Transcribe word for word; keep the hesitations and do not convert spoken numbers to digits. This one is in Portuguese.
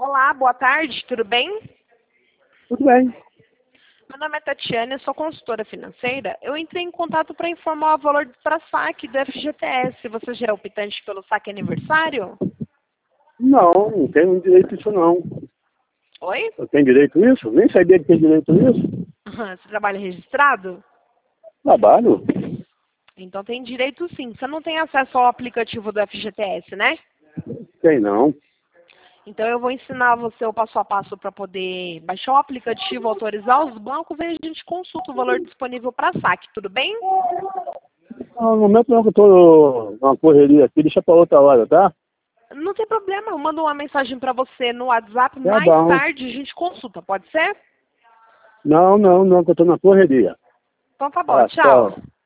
Olá, boa tarde, tudo bem? Tudo bem. Meu nome é Tatiana, eu sou consultora financeira. Eu entrei em contato para informar o valor para saque do F G T S. Você já é optante pelo saque aniversário? Não, não tenho direito a isso não. Oi? Eu tenho direito a isso? Nem sabia que tem direito a isso. Você trabalha registrado? Trabalho? Então tem direito sim. Você não tem acesso ao aplicativo do F G T S, né? Tem não. Então eu vou ensinar você o passo a passo para poder baixar o aplicativo, autorizar os bancos e a gente consulta o valor disponível para saque, tudo bem? No momento não, que eu tô numa correria aqui, deixa pra outra hora, tá? Não tem problema, eu mando uma mensagem para você no WhatsApp, Tá mais bom. tarde a gente consulta, pode ser? Não, não, não, que eu tô na correria. Então tá bom, Tá, tchau. tchau.